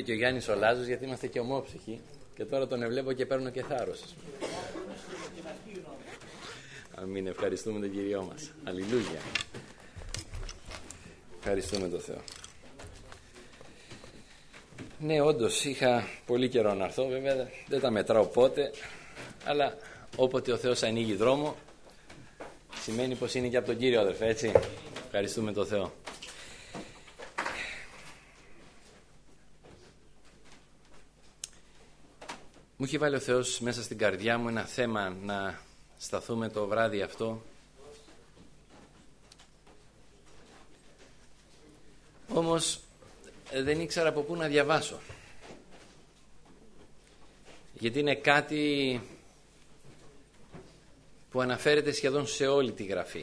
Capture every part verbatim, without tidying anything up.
και ο Γιάννης ο Λάζος, γιατί είμαστε και ομόψυχοι και τώρα τον ευλέπω και παίρνω και θάρρος. Αμήν, ευχαριστούμε τον Κυριό μας. Αλληλούια. Ευχαριστούμε τον Θεό. Ναι, όντως είχα πολύ καιρό να έρθω, βέβαια δεν τα μετράω πότε, αλλά όποτε ο Θεός ανοίγει δρόμο σημαίνει πως είναι και από τον Κύριο, αδερφέ, έτσι. Ευχαριστούμε τον Θεό. Μου έχει βάλει ο Θεός μέσα στην καρδιά μου ένα θέμα να σταθούμε το βράδυ αυτό. Όμως δεν ήξερα από πού να διαβάσω, γιατί είναι κάτι που αναφέρεται σχεδόν σε όλη τη Γραφή.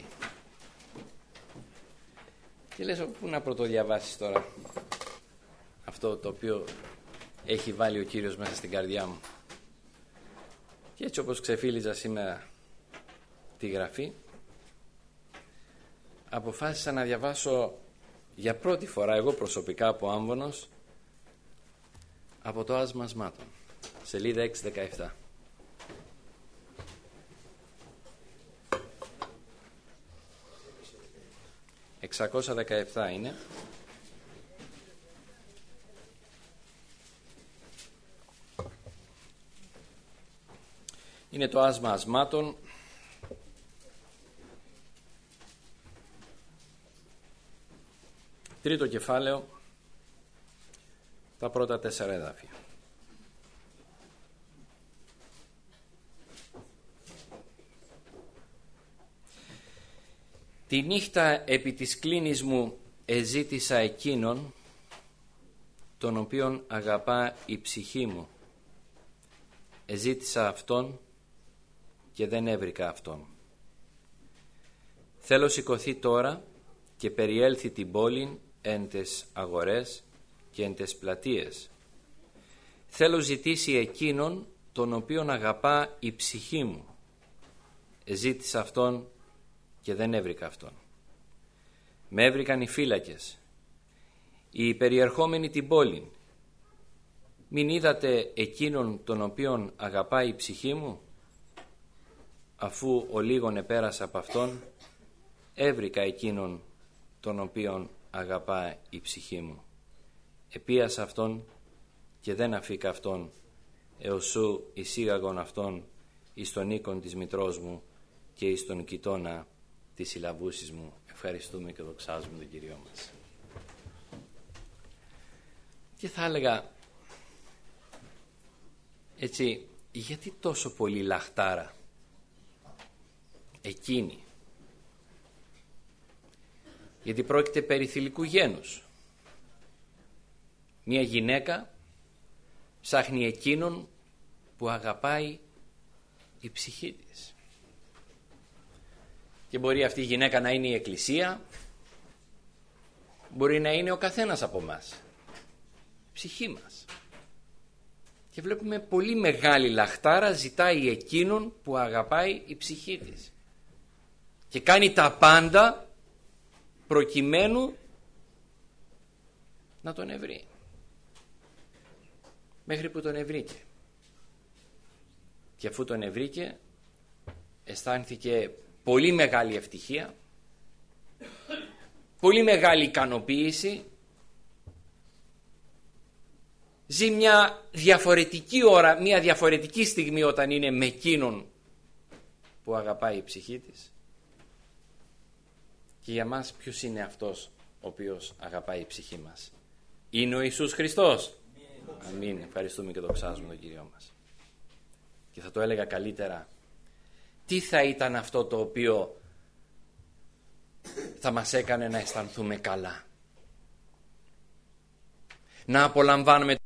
Και λες, πού να πρωτοδιαβάσεις τώρα αυτό το οποίο έχει βάλει ο Κύριος μέσα στην καρδιά μου. Και έτσι, όπως ξεφύλιζα σήμερα τη Γραφή, αποφάσισα να διαβάσω για πρώτη φορά, εγώ προσωπικά από Άμβονος, από το Άσμα Ασμάτων, σελίδα εξακόσια δεκαεπτά. εξακόσια δεκαεπτά είναι. Είναι το Άσμα Ασμάτων, τρίτο κεφάλαιο, τα πρώτα τέσσερα εδάφια. Τη νύχτα επί της κλίνης μου εζήτησα εκείνον, τον οποίον αγαπά η ψυχή μου. Εζήτησα αυτόν και δεν έβρικα αυτόν. Θέλω σηκωθεί τώρα και περιέλθει την πόλην εν τες αγορές και εν τες πλατείες. Θέλω ζητήσει εκείνον τον οποίον αγαπά η ψυχή μου. Εζήτησα αυτόν και δεν έβρικα αυτόν. Με έβρικαν οι φύλακες, οι περιερχόμενοι την πόλην. Μην είδατε εκείνον τον οποίον αγαπάει η ψυχή μου? Αφού ο λίγον επέρασα από αυτόν, έβρικα εκείνον τον οποίον αγαπά η ψυχή μου. Επίασα αυτόν και δεν αφήκα αυτόν, έως σου εισήγαγον αυτόν εις τον οίκον της μητρός μου και εις τον κοιτώνα της συλλαβούσης μου. Ευχαριστούμε και δοξάζουμε τον Κυριό μας. Και θα έλεγα έτσι, γιατί τόσο πολύ λαχτάρα εκείνη? Γιατί πρόκειται περί θηλυκού γένους. Μια γυναίκα ψάχνει εκείνον που αγαπάει η ψυχή της. Και μπορεί αυτή η γυναίκα να είναι η Εκκλησία, μπορεί να είναι ο καθένας από μας, η ψυχή μας. Και βλέπουμε πολύ μεγάλη λαχτάρα ζητάει εκείνον που αγαπάει η ψυχή της. Και κάνει τα πάντα προκειμένου να τον ευρεί. Μέχρι που τον ευρήκε. Και αφού τον ευρήκε, αισθάνθηκε πολύ μεγάλη ευτυχία, πολύ μεγάλη ικανοποίηση. Ζει μια διαφορετική ώρα, μια διαφορετική στιγμή όταν είναι με εκείνον που αγαπάει η ψυχή της. Και για μας ποιος είναι αυτός ο οποίος αγαπάει η ψυχή μας? Είναι ο Ιησούς Χριστός. Αμήν. Ευχαριστούμε και δοξάζουμε τον Κύριο μας. Και θα το έλεγα καλύτερα, τι θα ήταν αυτό το οποίο θα μας έκανε να αισθανθούμε καλά? Να απολαμβάνουμε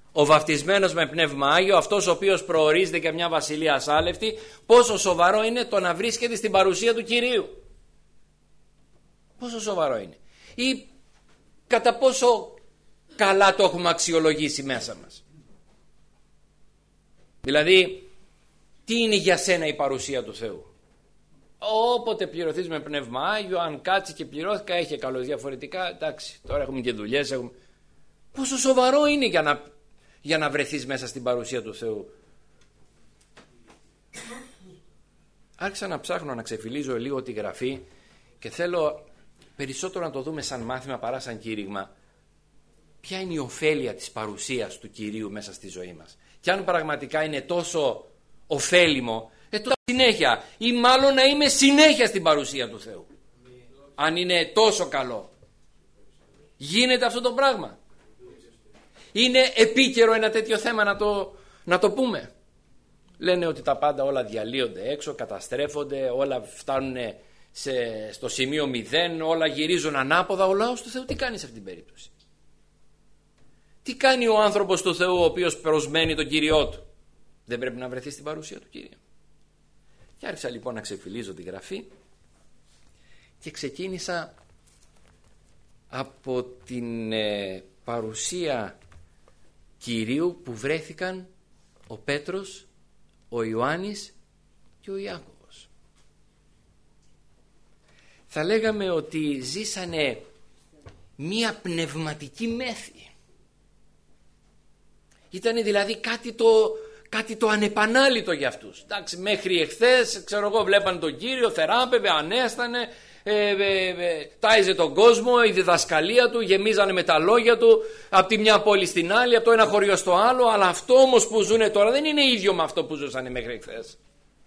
ο βαφτισμένος με πνεύμα Άγιο, αυτός ο οποίος προορίζεται για μια βασιλεία ασάλευτη, πόσο σοβαρό είναι το να βρίσκεται στην παρουσία του Κυρίου. Πόσο σοβαρό είναι. Ή κατά πόσο καλά το έχουμε αξιολογήσει μέσα μας. Δηλαδή, τι είναι για σένα η παρουσία του Θεού? Όποτε πληρωθείς με πνεύμα Άγιο, αν κάτσει και πληρώθηκα, έχει καλώς. Διαφορετικά, εντάξει, τώρα έχουμε και δουλειές. Έχουμε... Πόσο σοβαρό είναι για να, για να βρεθείς μέσα στην παρουσία του Θεού. Άρχισα να ψάχνω, να ξεφυλίζω λίγο τη Γραφή και θέλω περισσότερο να το δούμε σαν μάθημα παρά σαν κήρυγμα. Ποια είναι η ωφέλεια της παρουσίας του Κυρίου μέσα στη ζωή μας? Και αν πραγματικά είναι τόσο ωφέλιμο, ε, τότε συνέχεια, ή μάλλον να είμαι συνέχεια στην παρουσία του Θεού. Αν είναι τόσο καλό. Γίνεται αυτό το πράγμα? Είναι επίκαιρο ένα τέτοιο θέμα να το, να το πούμε? Λένε ότι τα πάντα όλα διαλύονται έξω, καταστρέφονται, όλα φτάνουν σε, στο σημείο μηδέν, όλα γυρίζουν ανάποδα. Ο λαός του Θεού τι κάνει σε αυτήν την περίπτωση? Τι κάνει ο άνθρωπος του Θεού ο οποίος προσμένει τον Κύριό του? Δεν πρέπει να βρεθεί στην παρουσία του Κυρίου? Και άρχισα λοιπόν να ξεφυλίζω τη Γραφή και ξεκίνησα από την ε, παρουσία Κυρίου που βρέθηκαν ο Πέτρος, ο Ιωάννης και ο Ιάκωβος. Θα λέγαμε ότι ζήσανε μία πνευματική μέθη. Ήτανε δηλαδή κάτι το, κάτι το ανεπανάληπτο για αυτούς. Εντάξει, μέχρι εχθές, ξέρω εγώ, βλέπαν τον Κύριο, θεράπευε, ανέστανε, ε, ε, ε, τάιζε τον κόσμο, η διδασκαλία του, γεμίζανε με τα λόγια του από τη μια πόλη στην άλλη, από το ένα χωριό στο άλλο. Αλλά αυτό όμως που ζουνε τώρα δεν είναι ίδιο με αυτό που ζούσανε μέχρι εχθές.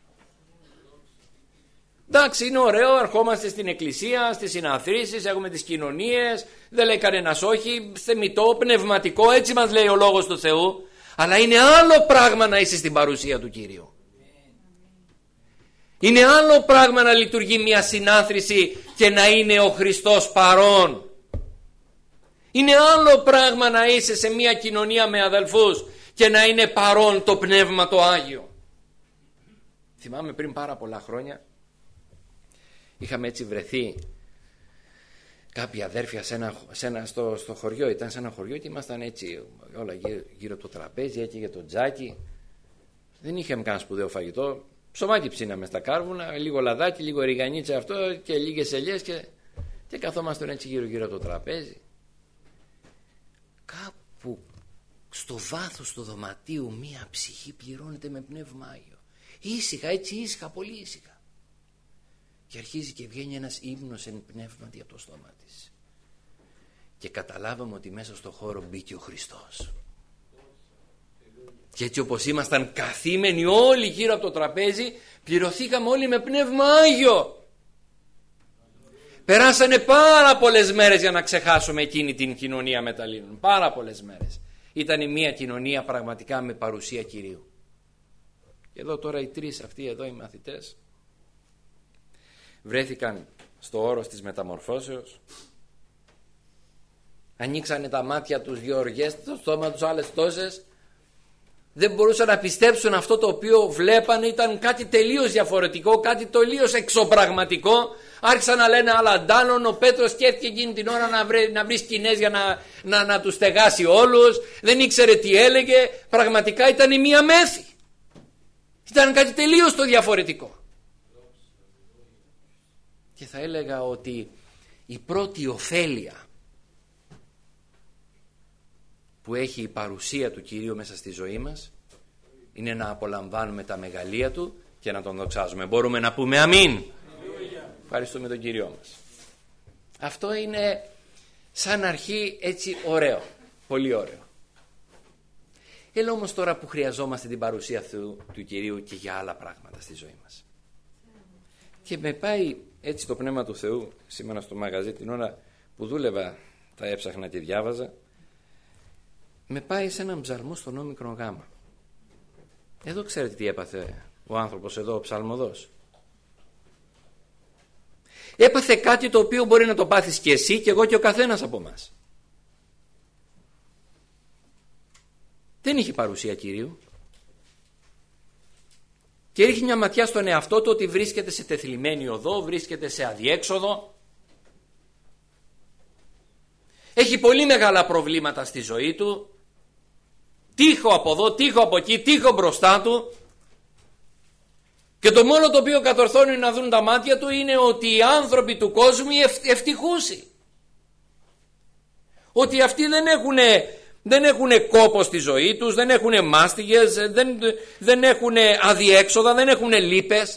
Εντάξει, είναι ωραίο, ερχόμαστε στην εκκλησία, στις συναθρήσεις, έχουμε τις κοινωνίες, δεν λέει κανένας όχι, θεμιτό, πνευματικό, έτσι μας λέει ο Λόγος του Θεού. Αλλά είναι άλλο πράγμα να είσαι στην παρουσία του Κυρίου. Είναι άλλο πράγμα να λειτουργεί μια συνάθρηση και να είναι ο Χριστός παρόν. Είναι άλλο πράγμα να είσαι σε μια κοινωνία με αδελφούς και να είναι παρόν το Πνεύμα το Άγιο. Θυμάμαι πριν πάρα πολλά χρόνια είχαμε έτσι βρεθεί κάποιοι αδέρφια σε ένα, σε ένα, στο, στο χωριό, ήταν σε ένα χωριό και ήμασταν έτσι όλα γύρω, γύρω από το τραπέζι, έτσι για το τζάκι. Δεν είχαμε κανένα σπουδαίο φαγητό. Ψωμάκι ψήναμε στα κάρβουνα, λίγο λαδάκι, λίγο ριγανίτσα αυτό και λίγες ελιές και, και καθόμασταν έτσι γύρω γύρω από το τραπέζι. Κάπου στο βάθος του δωματίου μία ψυχή πληρώνεται με Πνεύμα Άγιο. Ήσυχα, έτσι ήσυχα, πολύ ήσυχα. Και αρχίζει και βγαίνει ένας ύμνος εν πνεύματι από το στόμα της. Και καταλάβαμε ότι μέσα στο χώρο μπήκε ο Χριστός. Και έτσι όπως ήμασταν καθήμενοι όλοι γύρω από το τραπέζι, πληρωθήκαμε όλοι με Πνεύμα Άγιο. Περάσανε πάρα πολλές μέρες για να ξεχάσουμε εκείνη την κοινωνία μεταλλήνων. Πάρα πολλές μέρες. Ήταν μια κοινωνία πραγματικά με παρουσία Κυρίου. Και εδώ τώρα οι τρεις αυτοί εδώ οι μαθητές βρέθηκαν στο όρος της μεταμορφώσεως. Ανοίξανε τα μάτια τους δύο οργές, το στόμα τους άλλες τόσες. Δεν μπορούσαν να πιστέψουν αυτό το οποίο βλέπανε, ήταν κάτι τελείως διαφορετικό, κάτι τελείως εξωπραγματικό. Άρχισαν να λένε άλλα αντάλλον. Ο Πέτρος σκέφτηκε εκείνη την ώρα να βρει, να βρει σκηνές για να, να, να τους στεγάσει όλους. Δεν ήξερε τι έλεγε. Πραγματικά ήταν μία μέθη. Ήταν κάτι τελείως το διαφορετικό. Και θα έλεγα ότι η πρώτη ωφέλεια που έχει η παρουσία του Κυρίου μέσα στη ζωή μας είναι να απολαμβάνουμε τα μεγαλεία Του και να Τον δοξάζουμε. Μπορούμε να πούμε αμήν? Ευχαριστούμε τον Κύριό μας. Αυτό είναι σαν αρχή έτσι ωραίο, πολύ ωραίο. Έλα όμως τώρα που χρειαζόμαστε την παρουσία του, του Κυρίου και για άλλα πράγματα στη ζωή μας. Και με πάει έτσι το Πνεύμα του Θεού σήμερα στο μαγαζί, την ώρα που δούλευα τα έψαχνα και διάβαζα, με πάει σε έναν ψαλμό στον όμικρον γάμα. Εδώ ξέρετε τι έπαθε ο άνθρωπος εδώ, ο ψαλμοδός. Έπαθε κάτι το οποίο μπορεί να το πάθεις και εσύ και εγώ και ο καθένας από μας. Δεν είχε παρουσία Κυρίου. Και ρίχνει μια ματιά στον εαυτό του ότι βρίσκεται σε τεθλιμμένη οδό, βρίσκεται σε αδιέξοδο. Έχει πολύ μεγάλα προβλήματα στη ζωή του. Τείχο από εδώ, τείχο από εκεί, τείχο μπροστά του. Και το μόνο το οποίο κατορθώνει να δουν τα μάτια του είναι ότι οι άνθρωποι του κόσμου είναι ευτυχούσοι. Ότι αυτοί δεν έχουν, δεν έχουν κόπο στη ζωή τους, δεν έχουν μάστιγες, δεν, δεν έχουν αδιέξοδα, δεν έχουν λύπες.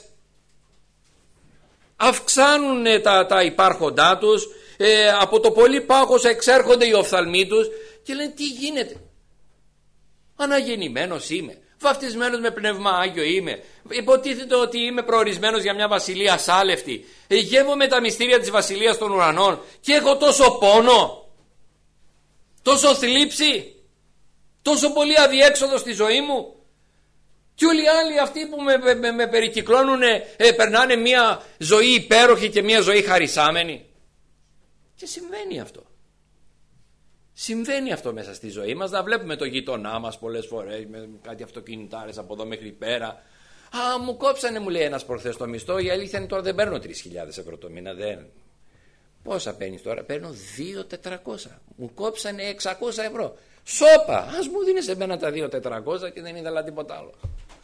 Αυξάνουν τα, τα υπάρχοντά τους, ε, από το πολύ πάχος εξέρχονται οι οφθαλμοί τους και λένε τι γίνεται. Αναγεννημένος είμαι, βαφτισμένος με πνεύμα Άγιο είμαι, υποτίθεται ότι είμαι προορισμένος για μια βασιλεία ασάλευτη, γεύομαι τα μυστήρια της βασιλείας των ουρανών και έχω τόσο πόνο, τόσο θλίψη, τόσο πολύ αδιέξοδο στη ζωή μου. Και όλοι οι άλλοι αυτοί που με, με, με περικυκλώνουν ε, περνάνε μια ζωή υπέροχη και μια ζωή χαρισάμενη. Και συμβαίνει αυτό. Συμβαίνει αυτό μέσα στη ζωή μας. Να βλέπουμε το γείτονά μας πολλές φορές με κάτι αυτοκινητάρες από εδώ μέχρι πέρα. Α, μου κόψανε, μου λέει ένας προχθές το μισθό. Η αλήθεια είναι τώρα δεν παίρνω τρεις χιλιάδες ευρώ το μήνα. Δεν. Πόσα παίρνεις τώρα? Παίρνω δύο χιλιάδες τετρακόσια. Μου κόψανε εξακόσια ευρώ. Σόπα! Ας μου δίνεις εμένα τα δύο χιλιάδες τετρακόσια και δεν ήθελα τίποτα άλλο.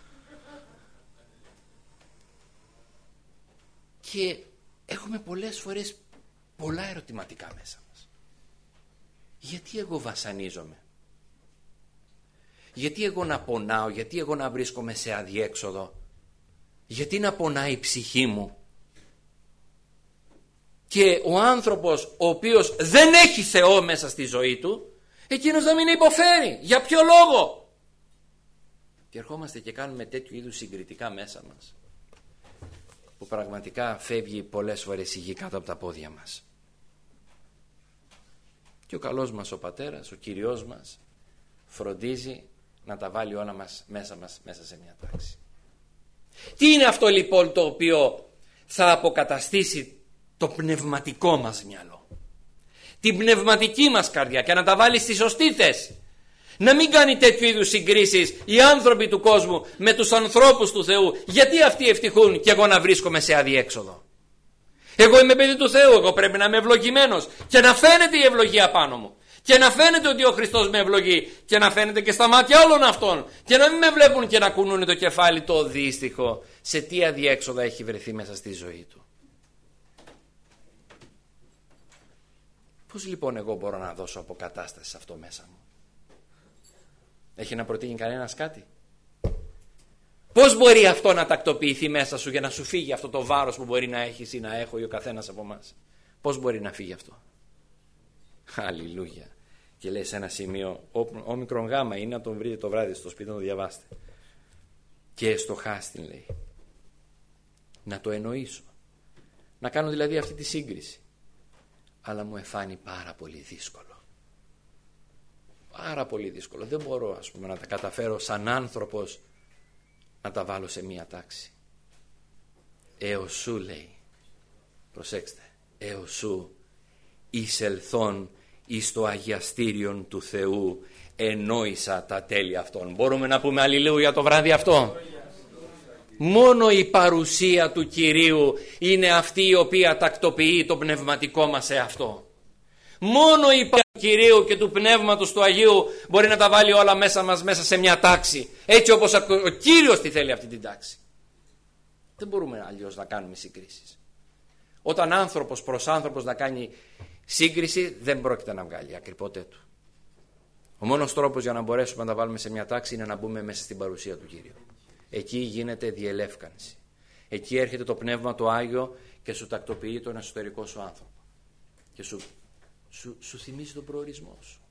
Και έχουμε πολλές φορές πολλά ερωτηματικά μέσα μας. Γιατί εγώ βασανίζομαι? Γιατί εγώ να πονάω? Γιατί εγώ να βρίσκομαι σε αδιέξοδο? Γιατί να πονάει η ψυχή μου? Και ο άνθρωπος ο οποίος δεν έχει Θεό μέσα στη ζωή του, εκείνος να μην υποφέρει. Για ποιο λόγο? Και ερχόμαστε και κάνουμε τέτοιου είδους συγκριτικά μέσα μας, που πραγματικά φεύγει πολλές φορές η γη κάτω από τα πόδια μας. Και ο καλός μας ο Πατέρας, ο Κυριός μας, φροντίζει να τα βάλει όλα μας μέσα μας μέσα σε μια τάξη. Τι είναι αυτό λοιπόν το οποίο θα αποκαταστήσει το πνευματικό μας μυαλό, την πνευματική μας καρδιά, και να τα βάλει στη σωστή θέση? Να μην κάνει τέτοιου είδους συγκρίσεις οι άνθρωποι του κόσμου με τους ανθρώπους του Θεού. Γιατί αυτοί ευτυχούν και εγώ να βρίσκομαι σε αδιέξοδο? Εγώ είμαι παιδί του Θεού, εγώ πρέπει να είμαι ευλογημένος και να φαίνεται η ευλογία πάνω μου, και να φαίνεται ότι ο Χριστός με ευλογεί, και να φαίνεται και στα μάτια όλων αυτών, και να μην με βλέπουν και να κουνούν το κεφάλι το δύστιχο σε τι αδιέξοδα έχει βρεθεί μέσα στη ζωή του. Πώς λοιπόν εγώ μπορώ να δώσω αποκατάσταση σε αυτό μέσα μου? Έχει να προτείνει κανένας κάτι? Πώς μπορεί αυτό να τακτοποιηθεί μέσα σου για να σου φύγει αυτό το βάρος που μπορεί να έχεις ή να έχω ή ο καθένας από εμάς? Πώς μπορεί να φύγει αυτό? Αλληλούια. Και λέει σε ένα σημείο, όμικρον γάμα είναι, να τον βρείτε το βράδυ στο σπίτι να το διαβάσετε. Και στο χάστην λέει. Να το εννοήσω. Να κάνω δηλαδή αυτή τη σύγκριση. Αλλά μου εφάνει πάρα πολύ δύσκολο. Πάρα πολύ δύσκολο. Δεν μπορώ, ας πούμε, να τα καταφέρω σαν άνθρωπος να τα βάλω σε μία τάξη. Έως σου, λέει, προσέξτε, έως σου εισελθών εις το αγιαστήριον του Θεού ενόησα τα τέλη αυτών. Μπορούμε να πούμε αλληλούια το βράδυ αυτό? Μόνο η παρουσία του Κυρίου είναι αυτή η οποία τακτοποιεί το πνευματικό μας εαυτό. Μόνο η παρουσία του Κυρίου και του Πνεύματος του Αγίου μπορεί να τα βάλει όλα μέσα μας μέσα σε μια τάξη, έτσι όπως ο Κύριος τη θέλει αυτή την τάξη. Δεν μπορούμε αλλιώς να κάνουμε συγκρίσεις. Όταν άνθρωπος προς άνθρωπος να κάνει σύγκριση, δεν πρόκειται να βγάλει άκρη ποτέ του. Ο μόνος τρόπος για να μπορέσουμε να τα βάλουμε σε μια τάξη είναι να μπούμε μέσα στην παρουσία του Κυρίου. Εκεί γίνεται διελεύκανση. Εκεί έρχεται το Πνεύμα το Άγιο και σου τακτοποιεί τον εσωτερικό σου άνθρωπο και σου, σου, σου θυμίζει τον προορισμό σου.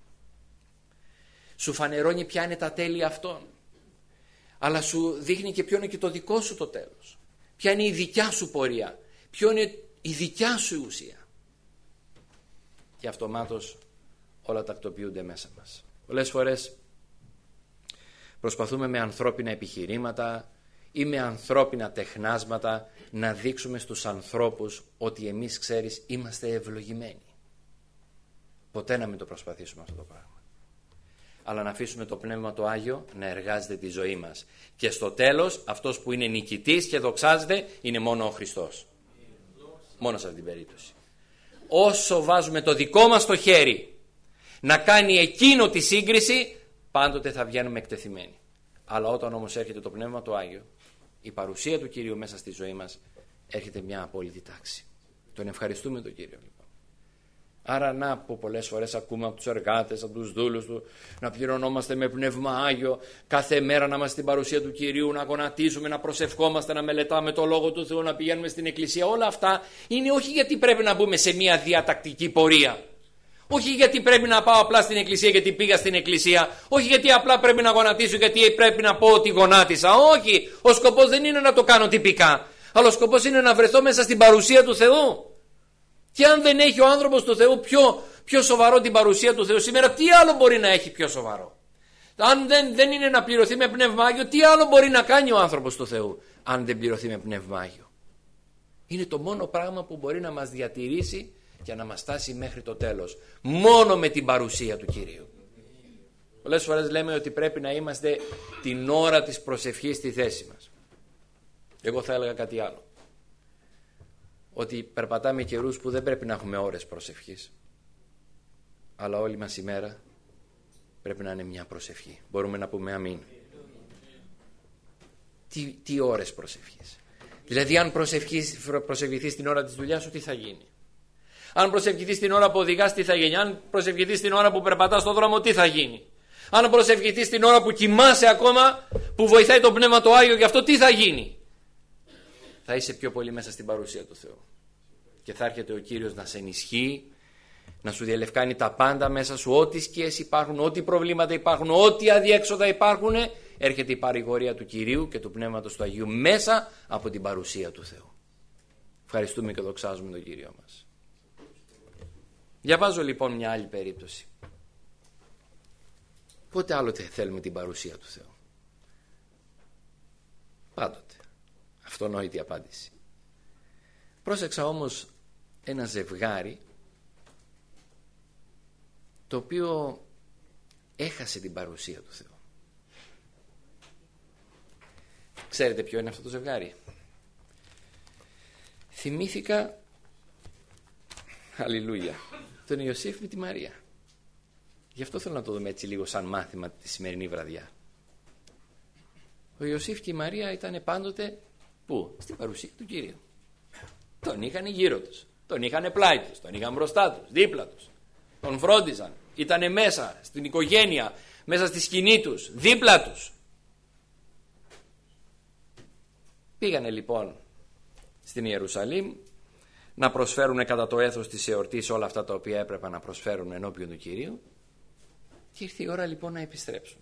Σου φανερώνει ποια είναι τα τέλη αυτών, αλλά σου δείχνει και ποιο είναι και το δικό σου το τέλος, ποια είναι η δικιά σου πορεία, ποιο είναι η δικιά σου ουσία. Και αυτομάτως όλα τακτοποιούνται μέσα μας. Πολλές φορές προσπαθούμε με ανθρώπινα επιχειρήματα ή με ανθρώπινα τεχνάσματα να δείξουμε στους ανθρώπους ότι εμείς, ξέρεις, είμαστε ευλογημένοι. Ποτέ να μην το προσπαθήσουμε αυτό το πράγμα. αλλά να αφήσουμε το Πνεύμα το Άγιο να εργάζεται τη ζωή μας. Και στο τέλος αυτός που είναι νικητής και δοξάζεται είναι μόνο ο Χριστός. Μόνο σε αυτή την περίπτωση. Όσο βάζουμε το δικό μας το χέρι να κάνει εκείνο τη σύγκριση, πάντοτε θα βγαίνουμε εκτεθειμένοι. Αλλά όταν όμως έρχεται το Πνεύμα το Άγιο, η παρουσία του Κυρίου μέσα στη ζωή μας, έρχεται μια απόλυτη τάξη. Τον ευχαριστούμε τον Κύριο λοιπόν. Άρα να που πολλές φορές ακούμε από τους εργάτες, από τους δούλους του, να πληρωνόμαστε με Πνεύμα Άγιο, κάθε μέρα να είμαστε στην παρουσία του Κυρίου, να γονατίζουμε, να προσευχόμαστε, να μελετάμε το Λόγο του Θεού, να πηγαίνουμε στην Εκκλησία. Όλα αυτά είναι όχι γιατί πρέπει να μπούμε σε μια διατακτική πορεία. Όχι γιατί πρέπει να πάω απλά στην Εκκλησία γιατί πήγα στην Εκκλησία. Όχι γιατί απλά πρέπει να γονατίσω γιατί πρέπει να πω ότι γονάτισα. Όχι, ο σκοπός δεν είναι να το κάνω τυπικά. Αλλά ο σκοπός είναι να βρεθώ μέσα στην παρουσία του Θεού. Και αν δεν έχει ο άνθρωπος του Θεού πιο, πιο σοβαρό την παρουσία του Θεού σήμερα, τι άλλο μπορεί να έχει πιο σοβαρό? Αν δεν, δεν είναι να πληρωθεί με Πνεύμα Άγιο, τι άλλο μπορεί να κάνει ο άνθρωπος του Θεού αν δεν πληρωθεί με Πνεύμα Άγιο? Είναι το μόνο πράγμα που μπορεί να μας διατηρήσει και να μας φτάσει μέχρι το τέλος. Μόνο με την παρουσία του Κυρίου. Πολλές φορές λέμε ότι πρέπει να είμαστε την ώρα της προσευχής στη θέση μας. Εγώ θα έλεγα κάτι άλλο. Ότι περπατάμε καιρούς που δεν πρέπει να έχουμε ώρες προσευχής. Αλλά όλη μας η μέρα πρέπει να είναι μια προσευχή. Μπορούμε να πούμε αμήν. Τι, τι ώρες προσευχής? Δηλαδή αν προσευχηθείς την ώρα της δουλειάς σου, τι θα γίνει? Αν προσευχηθείς την ώρα που οδηγάς, τι θα γίνει? Αν προσευχηθείς την ώρα που περπατάς στον δρόμο, τι θα γίνει? Αν προσευχηθείς την ώρα που κοιμάσαι ακόμα, που βοηθάει το Πνεύμα το Άγιο, γι' αυτό τι θα γίνει? Θα είσαι πιο πολύ μέσα στην παρουσία του Θεού. Και θα έρχεται ο Κύριος να σε ενισχύει, να σου διαλευκάνει τα πάντα μέσα σου, ό,τι σκιές υπάρχουν, ό,τι προβλήματα υπάρχουν, ό,τι αδιέξοδα υπάρχουν. Έρχεται η παρηγορία του Κυρίου και του Πνεύματος του Αγίου μέσα από την παρουσία του Θεού. Ευχαριστούμε και δοξάζουμε τον Κύριο μας. Διαβάζω λοιπόν μια άλλη περίπτωση. Πότε άλλοτε θέλουμε την παρουσία του Θεού? Πάντοτε. Αυτονόητη απάντηση. Πρόσεξα όμως ένα ζευγάρι το οποίο έχασε την παρουσία του Θεού. Ξέρετε ποιο είναι αυτό το ζευγάρι? Θυμήθηκα, αλληλούια, τον Ιωσήφ με τη Μαρία. Γι' αυτό θέλω να το δούμε έτσι λίγο σαν μάθημα τη σημερινή βραδιά. Ο Ιωσήφ και η Μαρία ήταν πάντοτε πού? Στην παρουσία του Κυρίου. Τον είχαν γύρω τους, τον είχαν πλάι τους, τον είχαν μπροστά τους, δίπλα τους. Τον φρόντιζαν, ήτανε μέσα στην οικογένεια, μέσα στη σκηνή τους, δίπλα τους. Πήγανε λοιπόν στην Ιερουσαλήμ να προσφέρουν κατά το έθος της εορτής όλα αυτά τα οποία έπρεπε να προσφέρουν ενώπιον του Κυρίου. Και ήρθε η ώρα λοιπόν να επιστρέψουν.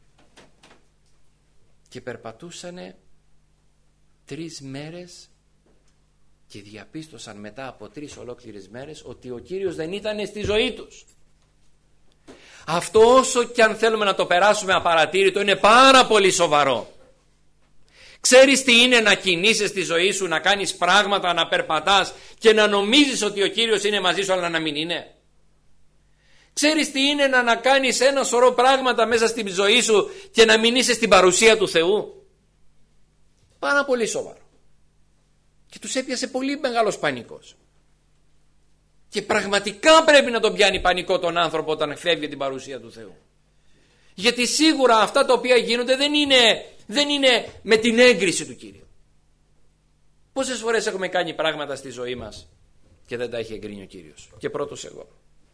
Και περπατούσανε τρεις μέρες και διαπίστωσαν μετά από τρεις ολόκληρες μέρες ότι ο Κύριος δεν ήταν στη ζωή τους. Αυτό, όσο και αν θέλουμε να το περάσουμε απαρατήρητο, είναι πάρα πολύ σοβαρό. Ξέρεις τι είναι να κινείσαι στη ζωή σου, να κάνεις πράγματα, να περπατάς και να νομίζεις ότι ο Κύριος είναι μαζί σου, αλλά να μην είναι? Ξέρεις τι είναι να, να κάνεις ένα σωρό πράγματα μέσα στη ζωή σου και να μην είσαι στην παρουσία του Θεού? Πάρα πολύ σοβαρό. Και τους έπιασε πολύ μεγάλος πανικός. Και πραγματικά πρέπει να τον πιάνει πανικό τον άνθρωπο όταν φεύγει την παρουσία του Θεού. Γιατί σίγουρα αυτά τα οποία γίνονται δεν είναι, δεν είναι με την έγκριση του Κύριου. Πόσες φορές έχουμε κάνει πράγματα στη ζωή μας και δεν τα έχει εγκρίνει ο Κύριος? Και πρώτος εγώ.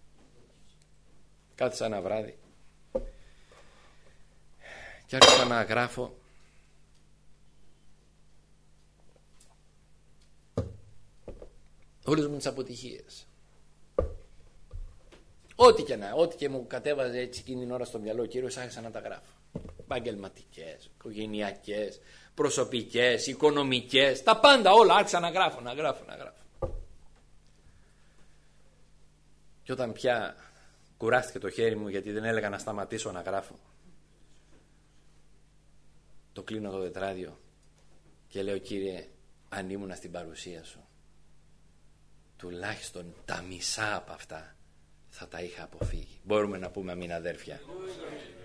Κάθισα ένα βράδυ και άρχισα να γράφω όλες μου τις αποτυχίες. Ό,τι και να, ό,τι και μου κατέβαζε έτσι εκείνη την ώρα στο μυαλό ο Κύριος, άρχισα να τα γράφω. Επαγγελματικές, οικογενειακές, προσωπικές, οικονομικές, τα πάντα όλα άρχισα να γράφω, να γράφω, να γράφω. Και όταν πια κουράστηκε το χέρι μου γιατί δεν έλεγα να σταματήσω να γράφω, το κλείνω το τετράδιο και λέω: Κύριε, αν ήμουνα στην παρουσία σου, τουλάχιστον τα μισά από αυτά θα τα είχα αποφύγει. Μπορούμε να πούμε αμήν, αδέρφια?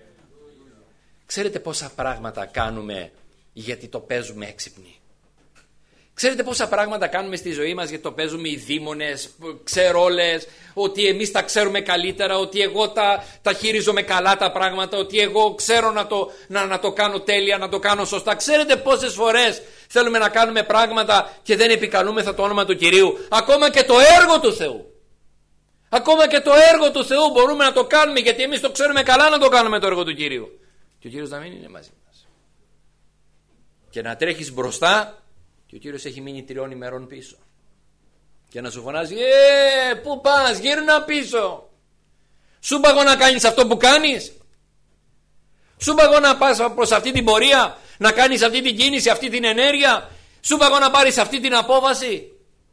Ξέρετε πόσα πράγματα κάνουμε γιατί το παίζουμε έξυπνοι. Ξέρετε πόσα πράγματα κάνουμε στη ζωή μας γιατί το παίζουμε οι δήμονες, ξερόλες, ότι εμείς τα ξέρουμε καλύτερα, ότι εγώ τα, τα χειρίζομαι καλά τα πράγματα, ότι εγώ ξέρω να το, να, να το κάνω τέλεια, να το κάνω σωστά. Ξέρετε πόσες φορές θέλουμε να κάνουμε πράγματα και δεν επικαλούμεθα το όνομα του Κυρίου. Ακόμα και το έργο του Θεού. Ακόμα και το έργο του Θεού μπορούμε να το κάνουμε γιατί εμείς το ξέρουμε καλά να το κάνουμε το έργο του Κυρίου. Και ο Κύριος να μην είναι μαζί μας. Και να τρέχεις μπροστά και ο Κύριος έχει μείνει τριών ημερών πίσω. Και να σου φωνάζει, Ε, πού πας, γύρνα πίσω. Σου είπα εγώ να κάνεις αυτό που κάνεις. Σου είπα εγώ να πας προς αυτή την πορεία, να κάνεις αυτή την κίνηση, αυτή την ενέργεια. Σου είπα εγώ να πάρεις αυτή την απόφαση.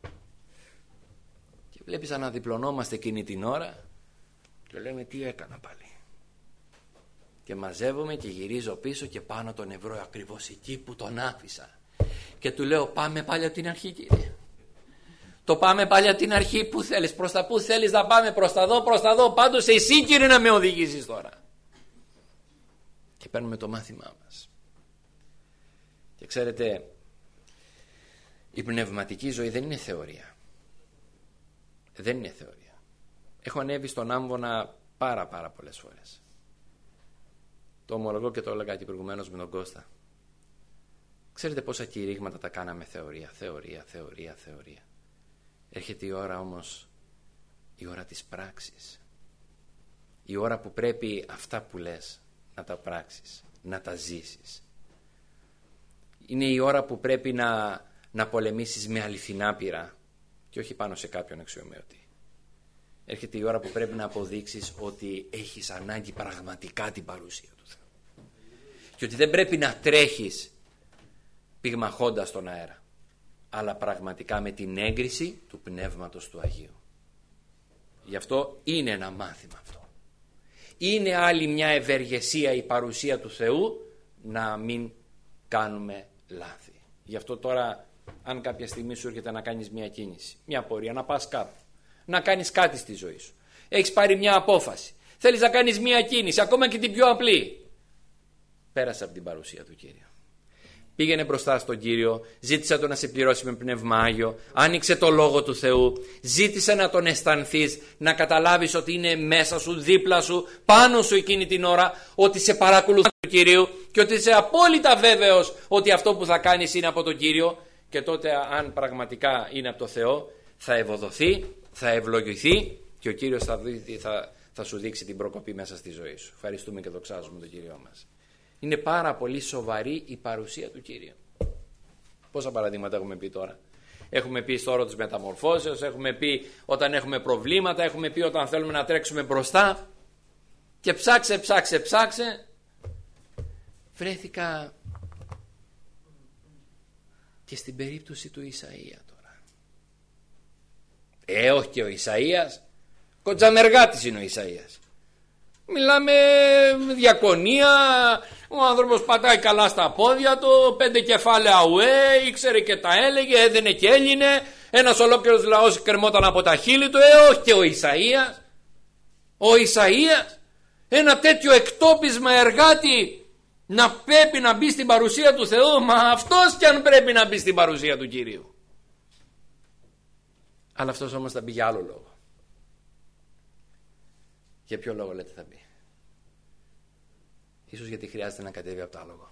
Και βλέπεις αναδιπλωνόμαστε εκείνη την ώρα και λέμε τι έκανα πάλι. Και μαζεύομαι και γυρίζω πίσω και πάνω τον Ευρώ ακριβώς εκεί που τον άφησα. Και του λέω πάμε πάλι από την αρχή, Κύριε. Το πάμε πάλι από την αρχή, που θέλεις, προς τα που θέλεις να πάμε, προς τα δω, προς τα δω. Πάντως εσύ, Κύριε, να με οδηγήσεις τώρα. Και παίρνουμε το μάθημά μας. Και ξέρετε, η πνευματική ζωή δεν είναι θεωρία. Δεν είναι θεωρία. Έχω ανέβει στον Άμβονα πάρα πάρα πολλές φορές. Το ομολογώ και το έλεγα και προηγουμένως με τον Κώστα. Ξέρετε πόσα κηρύγματα τα κάναμε θεωρία, θεωρία, θεωρία, θεωρία. Έρχεται η ώρα όμως, η ώρα της πράξης. Η ώρα που πρέπει αυτά που λες να τα πράξεις, να τα ζήσεις. Είναι η ώρα που πρέπει να, να πολεμήσεις με αληθινά πειρά και όχι πάνω σε κάποιον αξιομοιωτή. Έρχεται η ώρα που πρέπει να αποδείξεις ότι έχεις ανάγκη πραγματικά την παρουσία του Θεού. Και ότι δεν πρέπει να τρέχεις πυγμαχώντας τον αέρα, αλλά πραγματικά με την έγκριση του Πνεύματος του Αγίου. Γι' αυτό είναι ένα μάθημα αυτό. Είναι άλλη μια ευεργεσία η παρουσία του Θεού να μην κάνουμε λάθη. Γι' αυτό τώρα αν κάποια στιγμή σου έρχεται να κάνεις μια κίνηση, μια πορεία, να πας κάπου, να κάνεις κάτι στη ζωή σου, έχεις πάρει μια απόφαση, θέλεις να κάνεις μια κίνηση, ακόμα και την πιο απλή, πέρασε από την παρουσία του Κύριου. Πήγαινε μπροστά στον Κύριο, ζήτησε τον να σε πληρώσει με Πνεύμα Άγιο, άνοιξε το Λόγο του Θεού, ζήτησε να τον αισθανθείς, να καταλάβεις ότι είναι μέσα σου, δίπλα σου, πάνω σου εκείνη την ώρα, ότι σε παρακολουθεί τον Κύριο και ότι είσαι απόλυτα βέβαιος ότι αυτό που θα κάνεις είναι από τον Κύριο, και τότε αν πραγματικά είναι από το Θεό θα ευωδοθεί, θα ευλογηθεί και ο Κύριος θα, θα, θα σου δείξει την προκοπή μέσα στη ζωή σου. Ευχαριστούμε και δοξάζουμε τον Κύριό μας. Είναι πάρα πολύ σοβαρή η παρουσία του Κύριου. Πόσα παραδείγματα έχουμε πει τώρα. Έχουμε πει στο όρο της μεταμορφώσεως, έχουμε πει όταν έχουμε προβλήματα, έχουμε πει όταν θέλουμε να τρέξουμε μπροστά. Και ψάξε, ψάξε, ψάξε. Βρέθηκα και στην περίπτωση του Ισαΐα τώρα. Ε, όχι και ο Ισαΐας. Κοντζαμεργάτης είναι ο Ισαΐας. Μιλάμε διακονία, ο άνθρωπος πατάει καλά στα πόδια του, πέντε κεφάλαια ουέ, ήξερε και τα έλεγε, έδαινε και έλυνε, ένας ολόκληρος λαός κρεμόταν από τα χείλη του. Ε, όχι και ο Ισαΐας. Ο Ισαΐας, ένα τέτοιο εκτόπισμα εργάτη, να πρέπει να μπει στην παρουσία του Θεού, μα αυτός κι αν πρέπει να μπει στην παρουσία του Κυρίου. Αλλά αυτός όμως θα μπει για άλλο λόγο. Για ποιο λόγο λέτε θα μπει? Ίσως γιατί χρειάζεται να κατέβει από το άλογο.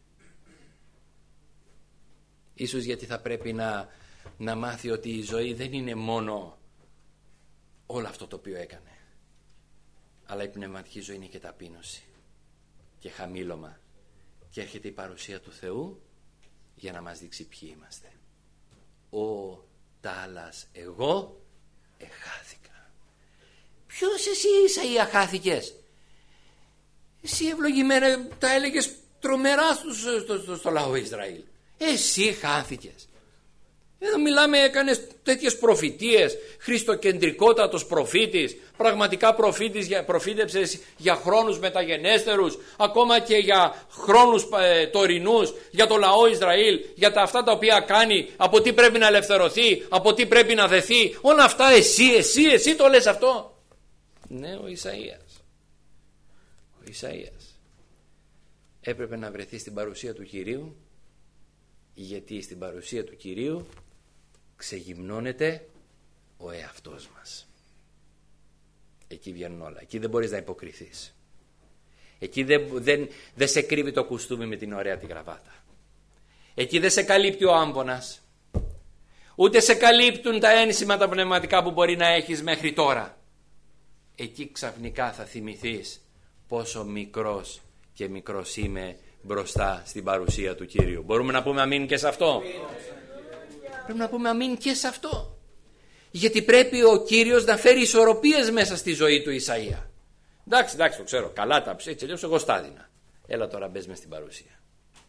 Ίσως γιατί θα πρέπει να, να μάθει ότι η ζωή δεν είναι μόνο όλο αυτό το οποίο έκανε, αλλά η πνευματική ζωή είναι και ταπείνωση και χαμήλωμα, και έρχεται η παρουσία του Θεού για να μας δείξει ποιοι είμαστε. Ο τάλας εγώ εχάθηκα. Ποιος εσύ Ισαΐα χάθηκες? Εσύ ευλογημένα τα έλεγες τρομερά στο, στο, στο, στο λαό Ισραήλ. Εσύ χάθηκες. Εδώ μιλάμε, έκανες τέτοιες προφητείες, χριστοκεντρικότατος προφήτης, πραγματικά προφήτης, προφήτεψες για χρόνους μεταγενέστερους, ακόμα και για χρόνους ε, τωρινούς, για το λαό Ισραήλ, για τα αυτά τα οποία κάνει, από τι πρέπει να ελευθερωθεί, από τι πρέπει να δεθεί, όλα αυτά εσύ, εσύ, εσύ το λες αυτό? Ναι, ο Ισαΐας. Ο Ισαΐας έπρεπε να βρεθεί στην παρουσία του Κυρίου, γιατί στην παρουσία του Κυρίου ξεγυμνώνεται ο εαυτός μας. Εκεί βγαίνουν όλα. Εκεί δεν μπορείς να υποκριθείς. Εκεί δεν, δεν, δεν σε κρύβει το κουστούμι με την ωραία τη γραβάτα. Εκεί δεν σε καλύπτει ο άμπονας. Ούτε σε καλύπτουν τα ένσημα τα πνευματικά που μπορεί να έχεις μέχρι τώρα. Εκεί ξαφνικά θα θυμηθείς πόσο μικρός και μικρός είμαι μπροστά στην παρουσία του Κύριου. Μπορούμε να πούμε αμήν και σε αυτό? Πρέπει να πούμε αμήν και σε αυτό. Γιατί πρέπει ο Κύριος να φέρει ισορροπίες μέσα στη ζωή του Ισαΐα. Εντάξει, εντάξει, το ξέρω. Καλά τα ψε, έτσι αλλιώς εγώ στάδινα. Έλα τώρα μπες μες στην παρουσία.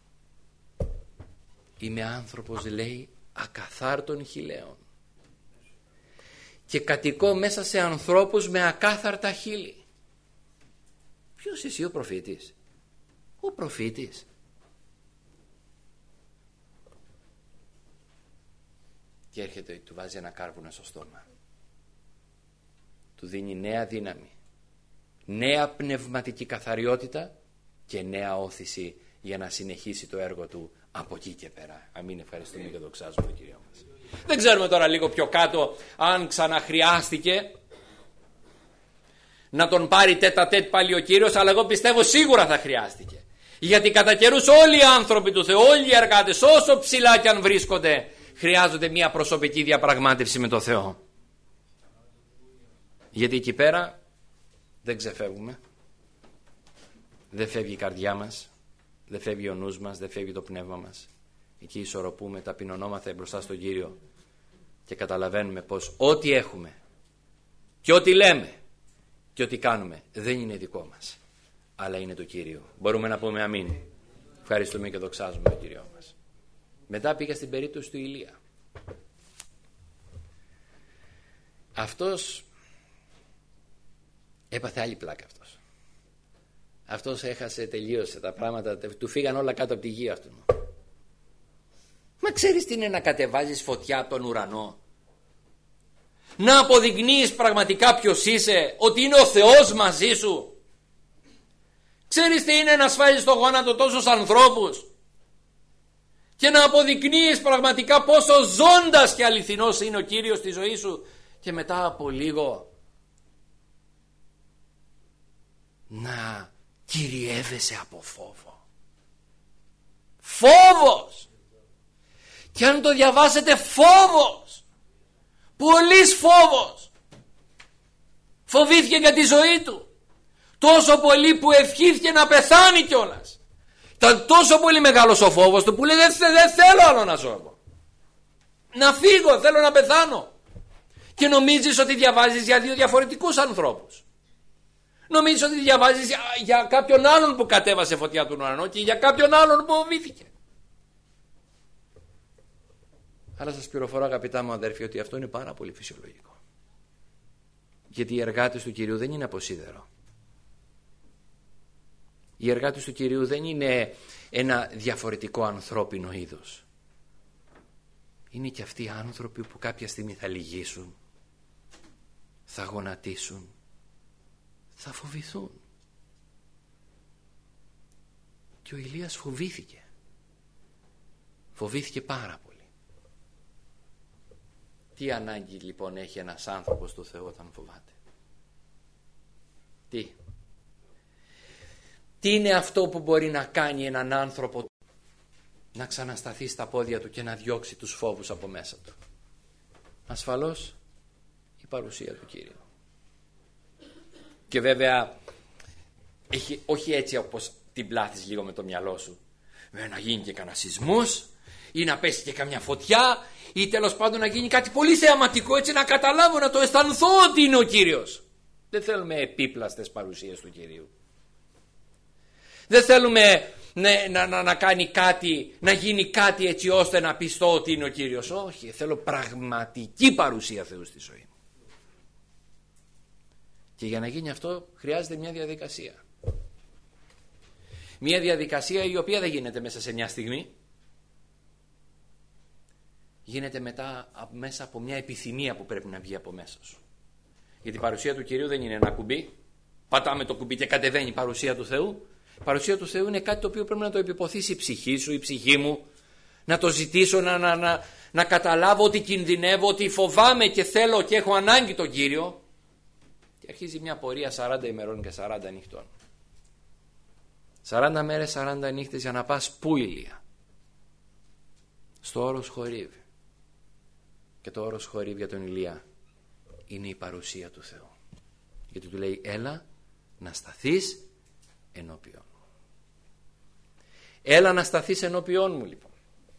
Είμαι άνθρωπος, λέει, ακαθάρτων χειλαίων. Και κατοικώ μέσα σε ανθρώπους με ακάθαρτα χείλη. Ποιος εσύ, ο προφήτης? Ο προφήτης. Και έρχεται, του βάζει ένα κάρβουνο στο στόμα. Του δίνει νέα δύναμη, νέα πνευματική καθαριότητα και νέα όθηση για να συνεχίσει το έργο του από εκεί και πέρα. Αμήν, ευχαριστούμε και δοξάζουμε τον Κύριο μας. Δεν ξέρουμε τώρα λίγο πιο κάτω αν ξαναχρειάστηκε να τον πάρει τέτα τέτ πάλι ο Κύριος, αλλά εγώ πιστεύω σίγουρα θα χρειάστηκε. Γιατί κατά καιρούς όλοι οι άνθρωποι του Θεού, όλοι οι εργάτες, όσο ψηλά κι αν βρίσκονται, χρειάζονται μια προσωπική διαπραγμάτευση με τον Θεό. Γιατί εκεί πέρα δεν ξεφεύγουμε, δεν φεύγει η καρδιά μας, δεν φεύγει ο νους μας, δεν φεύγει το πνεύμα μας. Εκεί ισορροπούμε, ταπεινωνόμαστε μπροστά στον Κύριο και καταλαβαίνουμε πως ό,τι έχουμε και ό,τι λέμε και ό,τι κάνουμε δεν είναι δικό μας, αλλά είναι του Κύριου. Μπορούμε να πούμε αμήν. Ευχαριστούμε και δοξάζουμε τον Κύριο μας. Μετά πήγα στην περίπτωση του Ηλία. Αυτός έπαθε άλλη πλάκα αυτός. Αυτός έχασε, τελείωσε τα πράγματα, του φύγαν όλα κάτω από τη γη αυτού. Μα ξέρεις τι είναι να κατεβάζεις φωτιά από τον ουρανό? Να αποδεικνύεις πραγματικά ποιος είσαι, ότι είναι ο Θεός μαζί σου? Ξέρεις τι είναι να σφάλεις στο γόνατο τόσους ανθρώπους και να αποδεικνύεις πραγματικά πόσο ζώντας και αληθινός είναι ο Κύριος στη ζωή σου, και μετά από λίγο να κυριεύεσαι από φόβο? Φόβος! Και αν το διαβάσετε, φόβος, πολύς φόβος. Φοβήθηκε για τη ζωή του, τόσο πολύ που ευχήθηκε να πεθάνει κιόλας. Ήταν τόσο πολύ μεγάλος ο φόβος του που λέει δεν, δεν θέλω άλλο να ζω, να φύγω, θέλω να πεθάνω. Και νομίζεις ότι διαβάζεις για δύο διαφορετικούς ανθρώπους. Νομίζεις ότι διαβάζεις για, για κάποιον άλλον που κατέβασε φωτιά του ουρανό και για κάποιον άλλον που φοβήθηκε. Αλλά σας πληροφορώ, αγαπητά μου αδέρφια, ότι αυτό είναι πάρα πολύ φυσιολογικό. Γιατί οι εργάτες του Κυρίου δεν είναι από σίδερο. Οι εργάτες του Κυρίου δεν είναι ένα διαφορετικό ανθρώπινο είδος. Είναι και αυτοί οι άνθρωποι που κάποια στιγμή θα λυγίσουν, θα γονατίσουν, θα φοβηθούν. Και ο Ηλίας φοβήθηκε. Φοβήθηκε πάρα πολύ. Τι ανάγκη λοιπόν έχει ένας άνθρωπος του Θεού όταν φοβάται? Τι? Τι είναι αυτό που μπορεί να κάνει έναν άνθρωπο να ξανασταθεί στα πόδια του και να διώξει τους φόβους από μέσα του? Ασφαλώς η παρουσία του Κύριου. Και βέβαια έχει, όχι έτσι όπως την πλάθεις λίγο με το μυαλό σου, να γίνει και κανένα σεισμός ή να πέσει και καμιά φωτιά ή τέλος πάντων να γίνει κάτι πολύ θεαματικό, έτσι να καταλάβω, να το αισθανθώ ότι είναι ο Κύριος. Δεν θέλουμε επίπλαστες παρουσίες του Κυρίου. Δεν θέλουμε ναι, να, να, να κάνει κάτι, να γίνει κάτι έτσι ώστε να πιστώ ότι είναι ο Κύριος. Όχι, θέλω πραγματική παρουσία Θεού στη ζωή μου. Και για να γίνει αυτό χρειάζεται μια διαδικασία. Μια διαδικασία η οποία δεν γίνεται μέσα σε μια στιγμή. Γίνεται μετά μέσα από μια επιθυμία που πρέπει να βγει από μέσα σου. Γιατί η παρουσία του Κυρίου δεν είναι ένα κουμπί. Πατάμε το κουμπί και κατεβαίνει η παρουσία του Θεού. Η παρουσία του Θεού είναι κάτι το οποίο πρέπει να το επιποθήσει η ψυχή σου, η ψυχή μου, να το ζητήσω, να, να, να, να καταλάβω ότι κινδυνεύω, ότι φοβάμαι και θέλω και έχω ανάγκη τον Κύριο. Και αρχίζει μια πορεία σαράντα ημερών και σαράντα νυχτών. σαράντα μέρες, σαράντα νύχτες για να πας πού, Ηλία? Στο όρος Χορήβ. Και το όρος Χορήβ για τον Ηλία είναι η παρουσία του Θεού. Γιατί του λέει, έλα να σταθείς ενώπιον μου. Έλα να σταθείς ενώπιον μου, λοιπόν.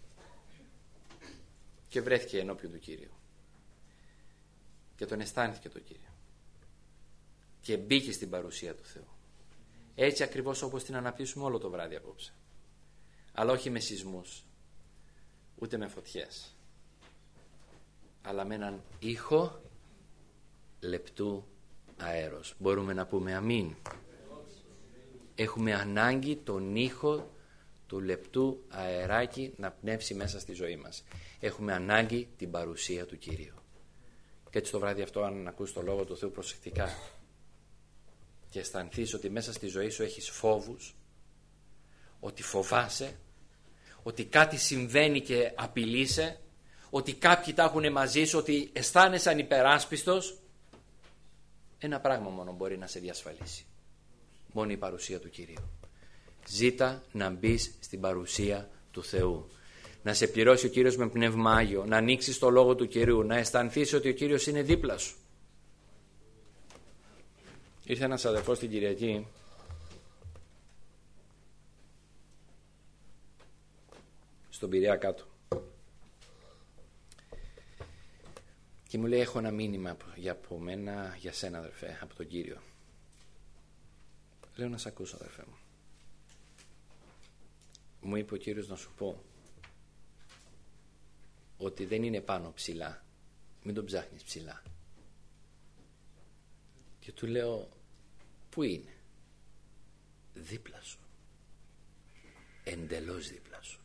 Και βρέθηκε ενώπιον του Κύριου. Και τον αισθάνθηκε τον Κύριο. Και μπήκε στην παρουσία του Θεού. Έτσι ακριβώς όπως την αναπτύσσουμε όλο το βράδυ απόψε. Αλλά όχι με σεισμούς, ούτε με φωτιές, αλλά με έναν ήχο λεπτού αέρος. Μπορούμε να πούμε αμήν? Έχουμε ανάγκη τον ήχο του λεπτού αεράκι να πνεύσει μέσα στη ζωή μας. Έχουμε ανάγκη την παρουσία του Κυρίου. Και έτσι το βράδυ αυτό, αν ακούς το Λόγο του Θεού προσεκτικά και αισθανθείς ότι μέσα στη ζωή σου έχεις φόβους, ότι φοβάσαι, ότι κάτι συμβαίνει και απειλείσαι, ότι κάποιοι τα έχουν μαζί σου, ότι αισθάνεσαι ανυπεράσπιστος, ένα πράγμα μόνο μπορεί να σε διασφαλίσει. Μόνο η παρουσία του Κυρίου. Ζήτα να μπεις στην παρουσία του Θεού. Να σε πληρώσει ο Κύριος με πνεύμα Άγιο, να ανοίξεις το Λόγο του Κυρίου, να αισθανθείς ότι ο Κύριος είναι δίπλα σου. Ήρθε ένας αδερφός την Κυριακή στον Πειραιά κάτω και μου λέει, έχω ένα μήνυμα για από μένα, για σένα αδερφέ, από τον Κύριο. Λέω, να σε ακούσω αδερφέ μου. Μου είπε ο Κύριος να σου πω ότι δεν είναι πάνω ψηλά, μην τον ψάχνεις ψηλά. Και του λέω, πού είναι? Δίπλα σου, εντελώς δίπλα σου.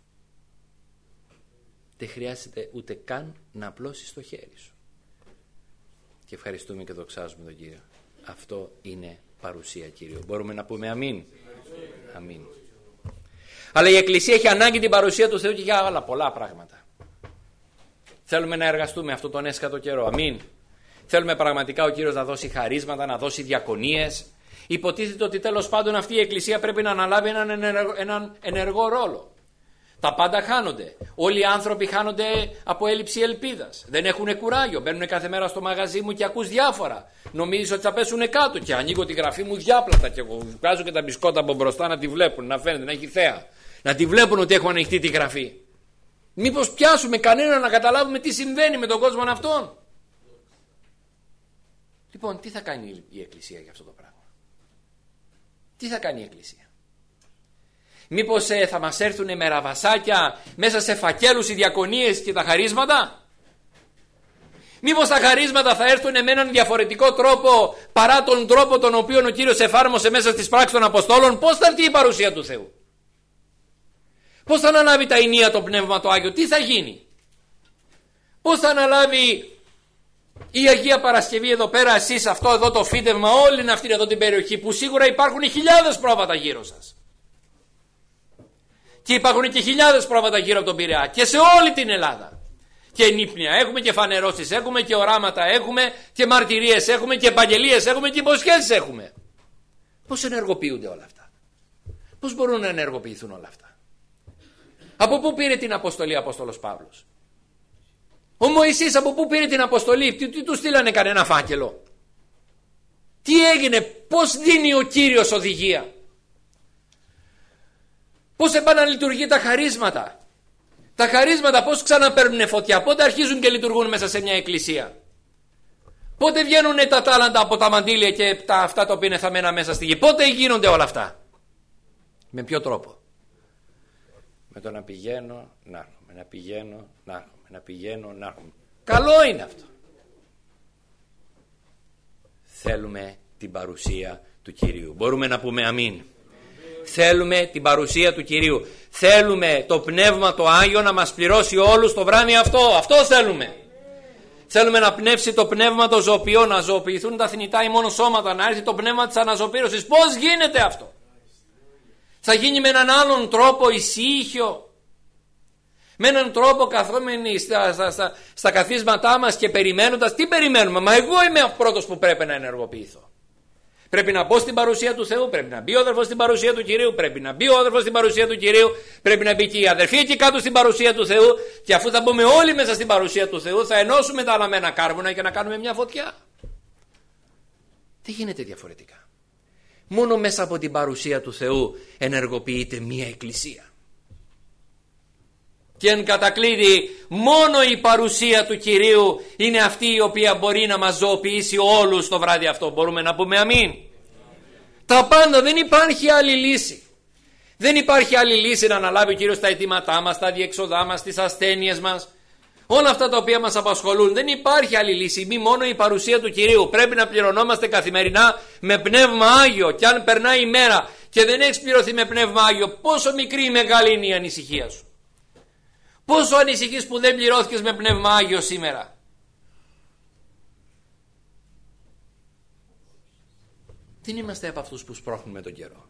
Δεν χρειάζεται ούτε καν να απλώσεις το χέρι σου. Και ευχαριστούμε και δοξάζουμε τον Κύριο. Αυτό είναι παρουσία Κύριο. Μπορούμε να πούμε αμήν? Αμήν. Αλλά η Εκκλησία έχει ανάγκη την παρουσία του Θεού και για άλλα πολλά πράγματα. Θέλουμε να εργαστούμε αυτόν τον έσκατο καιρό. Αμήν. Θέλουμε πραγματικά ο Κύριος να δώσει χαρίσματα, να δώσει διακονίες. Υποτίθεται ότι τέλος πάντων αυτή η Εκκλησία πρέπει να αναλάβει έναν ενεργό, έναν ενεργό ρόλο. Τα πάντα χάνονται. Όλοι οι άνθρωποι χάνονται από έλλειψη ελπίδας. Δεν έχουν κουράγιο. Μπαίνουν κάθε μέρα στο μαγαζί μου και ακούς διάφορα. Νομίζεις ότι θα πέσουν κάτω. Και ανοίγω τη γραφή μου διάπλατα και βγάζω και τα μπισκότα από μπροστά να τη βλέπουν, να φαίνεται, να έχει θέα. Να τη βλέπουν ότι έχω ανοιχτή τη γραφή. Μήπως πιάσουμε κανένα να καταλάβουμε τι συμβαίνει με τον κόσμο αυτόν? Λοιπόν, τι θα κάνει η Εκκλησία για αυτό το πράγμα? Τι θα κάνει η Εκκλησία? Μήπως ε, θα μας έρθουν με ραβασάκια μέσα σε φακέλους οι διακονίες και τα χαρίσματα? Μήπως τα χαρίσματα θα έρθουν με έναν διαφορετικό τρόπο παρά τον τρόπο τον οποίο ο Κύριος εφάρμοσε μέσα στις πράξεις των Αποστόλων? Πώς θα έρθει η παρουσία του Θεού? Πώς θα αναλάβει τα ενία το Πνεύμα το Άγιο? Τι θα γίνει? Πώς θα αναλάβει η Αγία Παρασκευή εδώ πέρα, εσείς αυτό εδώ το φύτευμα, όλη αυτή εδώ την περιοχή που σίγουρα υπάρχουν χιλιάδες πρόβατα γύρω σας? Και υπάρχουν και χιλιάδες πρόβατα γύρω από τον Πειραιά και σε όλη την Ελλάδα. Και νύπνια έχουμε και φανερώσεις έχουμε και οράματα έχουμε και μαρτυρίες έχουμε και επαγγελίες έχουμε και υποσχέσεις έχουμε. Πώς ενεργοποιούνται όλα αυτά? Πώς μπορούν να ενεργοποιηθούν όλα αυτά? Από πού πήρε την αποστολή ο Απόστολος Παύλος? Ο Μωυσής από πού πήρε την αποστολή? Τι, τι του στείλανε κανένα φάκελο? Τι έγινε? Πώς δίνει ο Κύριος οδηγία? Πώς επαναλειτουργεί τα χαρίσματα? Τα χαρίσματα πώς ξαναπαίρνουν φωτιά? Πότε αρχίζουν και λειτουργούν μέσα σε μια εκκλησία? Πότε βγαίνουν τα τάλαντα από τα μαντήλια και τα, αυτά τα οποία είναι θαμμένα μέσα στη γη? Πότε γίνονται όλα αυτά? Με ποιο τρόπο? Με το να πηγαίνω, να έρχομαι, να πηγαίνω, να έρχομαι, να πηγαίνω, να έρχομαι. Καλό είναι αυτό. Θέλουμε την παρουσία του Κυρίου. Μπορούμε να πούμε αμήν? Θέλουμε την παρουσία του Κυρίου. Θέλουμε το Πνεύμα το Άγιο να μας πληρώσει όλους το βράδυ αυτό. Αυτό θέλουμε. Θέλουμε να πνεύσει το πνεύμα το ζωοποιό, να ζωοποιηθούν τα θνητά ή μόνο σώματα, να έρθει το πνεύμα της αναζωπήρωσης. Πώς γίνεται αυτό? Θα γίνει με έναν άλλον τρόπο ησύχιο. Με έναν τρόπο καθόμενοι στα, στα, στα, στα καθίσματά μας και περιμένοντας. Τι περιμένουμε? Μα εγώ είμαι ο πρώτος που πρέπει να ενεργοποιηθώ. Πρέπει να μπω στην παρουσία του Θεού, πρέπει να μπει ο αδερφός στην παρουσία του Κυρίου, πρέπει να μπει ο αδερφός στην παρουσία του Κυρίου, πρέπει να μπει και η αδερφή εκεί κάτω στην παρουσία του Θεού, και αφού θα μπούμε όλοι μέσα στην παρουσία του Θεού, θα ενώσουμε τα αναμένα κάρβουνα και να κάνουμε μια φωτιά. Δεν γίνεται διαφορετικά. Μόνο μέσα από την παρουσία του Θεού ενεργοποιείται μια εκκλησία. Και εν κατακλείδη, μόνο η παρουσία του Κυρίου είναι αυτή η οποία μπορεί να μας ζωοποιήσει όλους το βράδυ αυτό. Μπορούμε να πούμε αμήν? Τα πάντα, δεν υπάρχει άλλη λύση. Δεν υπάρχει άλλη λύση να αναλάβει ο Κύριος τα αιτήματά μας, τα διεξοδά μας, τις ασθένειες μας, όλα αυτά τα οποία μας απασχολούν. Δεν υπάρχει άλλη λύση, μη μόνο η παρουσία του Κυρίου. Πρέπει να πληρωνόμαστε καθημερινά με πνεύμα Άγιο. Και αν περνάει η μέρα και δεν έχεις πληρωθεί με πνεύμα Άγιο, πόσο μικρή ή μεγάλη είναι η ανησυχία σου? Πόσο ανησυχείς που δεν πληρώθηκες με πνεύμα Άγιο σήμερα? Δεν είμαστε από αυτούς που σπρώχνουμε τον καιρό.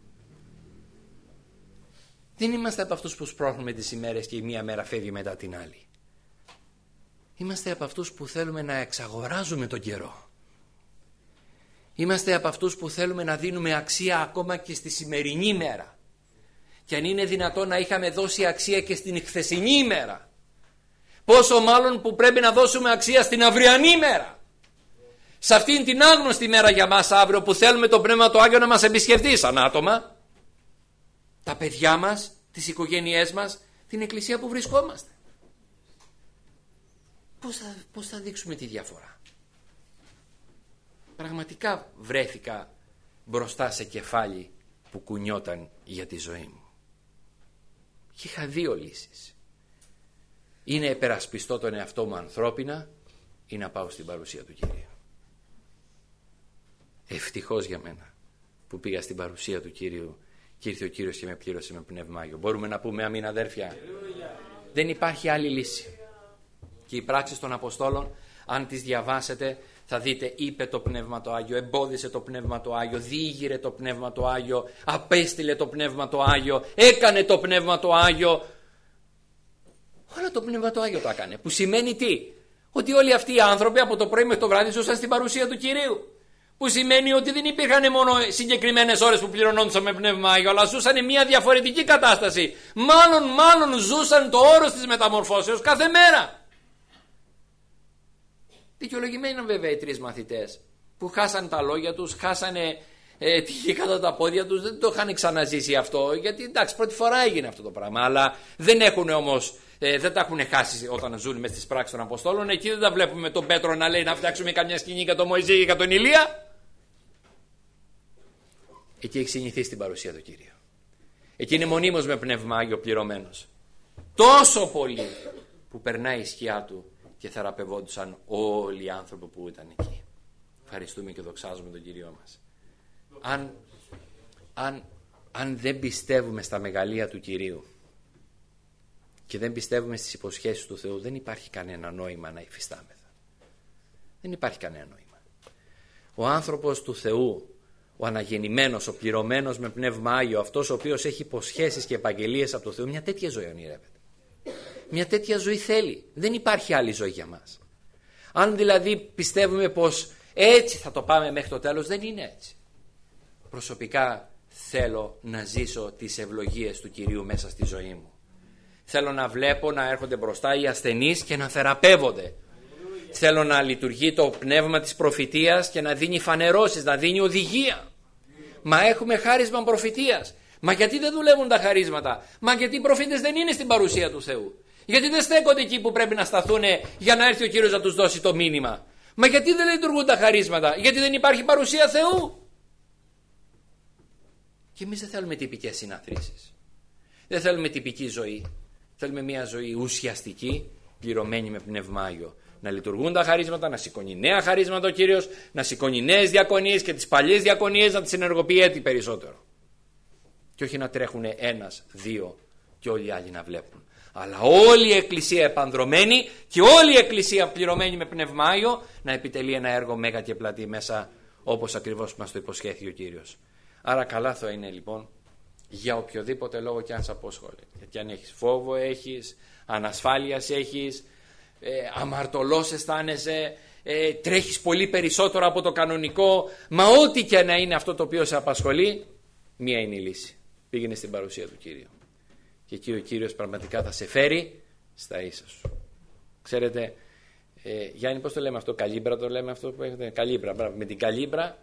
Δεν είμαστε από αυτούς που σπρώχνουμε τις ημέρες και η μία μέρα φεύγει μετά την άλλη. Είμαστε από αυτούς που θέλουμε να εξαγοράζουμε τον καιρό. Είμαστε από αυτούς που θέλουμε να δίνουμε αξία ακόμα και στη σημερινή μέρα. Και αν είναι δυνατόν να είχαμε δώσει αξία και στην χθεσινή ημέρα, πόσο μάλλον που πρέπει να δώσουμε αξία στην αυριανή μέρα. Σε αυτήν την άγνωστη μέρα για μας αύριο, που θέλουμε το Πνεύμα του Άγιο να μας επισκεφτεί σαν άτομα, τα παιδιά μας, τις οικογένειές μας, την εκκλησία που βρισκόμαστε. Πώς θα, πώς θα δείξουμε τη διαφορά? Πραγματικά βρέθηκα μπροστά σε κεφάλι που κουνιόταν για τη ζωή μου. Και είχα δύο λύσεις. Ή να υπερασπιστώ τον εαυτό μου ανθρώπινα, ή να πάω στην παρουσία του Κυρίου. Ευτυχώς για μένα που πήγα στην παρουσία του Κυρίου και ήρθε ο Κύριος και με πλήρωσε με πνεύμα Άγιο. Μπορούμε να πούμε αμήν, αδέρφια? Δεν υπάρχει άλλη λύση. Και οι πράξεις των Αποστόλων, αν τις διαβάσετε, θα δείτε, είπε το Πνεύμα το Άγιο, εμπόδισε το Πνεύμα το Άγιο, διήγηρε το Πνεύμα το Άγιο, απέστειλε το Πνεύμα το Άγιο, έκανε το Πνεύμα το Άγιο. Όλα το Πνεύμα το Άγιο το έκανε. Που σημαίνει τι? Ότι όλοι αυτοί οι άνθρωποι από το πρωί μέχρι το βράδυ ζούσαν στην παρουσία του Κυρίου. Που σημαίνει ότι δεν υπήρχαν μόνο συγκεκριμένες ώρες που πληρωνόντουσαν με Πνεύμα Άγιο, αλλά ζούσαν μια διαφορετική κατάσταση. Μάλλον, μάλλον ζούσαν το όρος της μεταμορφώσεως κάθε μέρα. Δικαιολογημένοι είναι βέβαια οι τρεις μαθητές που χάσαν τα λόγια τους, χάσανε ε, τη γη κατά τα πόδια τους, δεν το είχαν ξαναζήσει αυτό, γιατί εντάξει, πρώτη φορά έγινε αυτό το πράγμα, αλλά δεν έχουν όμως, ε, δεν τα έχουν χάσει όταν ζουν μες στις πράξεις των Αποστόλων. Εκεί δεν τα βλέπουμε τον Πέτρο να λέει να φτιάξουμε καμιά σκηνή για τον Μωυσή και για τον Ηλία. Εκεί έχει συνηθίσει την παρουσία του Κύριου. Εκεί είναι μονίμως με Πνεύμα Άγιο πληρωμένος. Τόσο πολύ που περνάει η σκιά του και θεραπευόντουσαν όλοι οι άνθρωποι που ήταν εκεί. Ευχαριστούμε και δοξάζουμε τον Κύριο μας. Αν, αν, αν δεν πιστεύουμε στα μεγαλεία του Κυρίου και δεν πιστεύουμε στις υποσχέσεις του Θεού, δεν υπάρχει κανένα νόημα να υφιστάμεθα. Δεν υπάρχει κανένα νόημα. Ο άνθρωπος του Θεού, ο αναγεννημένος, ο πληρωμένος με Πνεύμα Άγιο, αυτός ο οποίος έχει υποσχέσεις και επαγγελίες από το Θεό, μια τέτοια ζωή ονειρεύεται. Μια τέτοια ζωή θέλει. Δεν υπάρχει άλλη ζωή για μας. Αν δηλαδή πιστεύουμε πως έτσι θα το πάμε μέχρι το τέλος, δεν είναι έτσι. Προσωπικά θέλω να ζήσω τις ευλογίες του Κυρίου μέσα στη ζωή μου. Θέλω να βλέπω να έρχονται μπροστά οι ασθενείς και να θεραπεύονται. Θέλω να λειτουργεί το πνεύμα της προφητείας και να δίνει φανερώσεις, να δίνει οδηγία. Μα έχουμε χάρισμα προφητείας. Μα γιατί δεν δουλεύουν τα χαρίσματα? Μα γιατί οι προφήτες δεν είναι στην παρουσία του Θεού? Γιατί δεν στέκονται εκεί που πρέπει να σταθούν για να έρθει ο Κύριος να τους δώσει το μήνυμα? Μα γιατί δεν λειτουργούν τα χαρίσματα? Γιατί δεν υπάρχει παρουσία Θεού. Και εμείς δεν θέλουμε τυπικές συναθρήσεις. Δεν θέλουμε τυπική ζωή. Θέλουμε μια ζωή ουσιαστική, πληρωμένη με Πνεύμα Άγιο. Να λειτουργούν τα χαρίσματα, να σηκώνει νέα χαρίσματα ο Κύριος, να σηκώνει νέες διακονίες και τις παλιές διακονίες να τις ενεργοποιεί έτσι περισσότερο. Και όχι να τρέχουν ένας, δύο και όλοι οι άλλοι να βλέπουν. Αλλά όλη η Εκκλησία επανδρωμένη και όλη η Εκκλησία πληρωμένη με Πνεύμα Άγιο να επιτελεί ένα έργο μέγα και πλατή μέσα, όπως ακριβώς μας το υποσχέθηκε ο Κύριος. Άρα καλά θα είναι λοιπόν για οποιοδήποτε λόγο και αν σε απόσχολε. Γιατί αν έχεις φόβο, έχεις ανασφάλειας, έχεις ε, αμαρτωλός αισθάνεσαι, ε, τρέχεις πολύ περισσότερο από το κανονικό, μα ό,τι και να είναι αυτό το οποίο σε απασχολεί, μία είναι η λύση. Πήγαινε στην παρουσία του Κύριου. Και εκεί ο Κύριος πραγματικά θα σε φέρει στα ίσα σου. Ξέρετε, ε, Γιάννη, πώς το λέμε αυτό, καλύμπρα το λέμε αυτό που έχετε, καλύμπρα, μπράβο. Με την καλύμπρα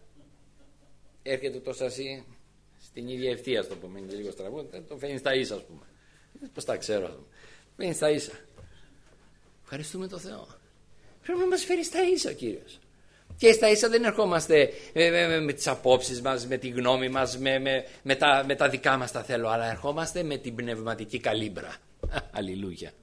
έρχεται το σασί στην ίδια ευθεία, το πούμε, είναι λίγο στραβό, το φαίνει στα ίσα, ας πούμε. Πώς τα ξέρω, ας πούμε. Φαίνει στα ίσα. Ευχαριστούμε τον Θεό. Πρέπει να μας φέρει στα ίσα ο Κύριος. Και στα ίσα δεν ερχόμαστε με, με, με, με τις απόψεις μας, με τη γνώμη μας, με, με, με, τα, με τα δικά μας τα θέλω, αλλά ερχόμαστε με την πνευματική καλύμπρα. Αλληλούια.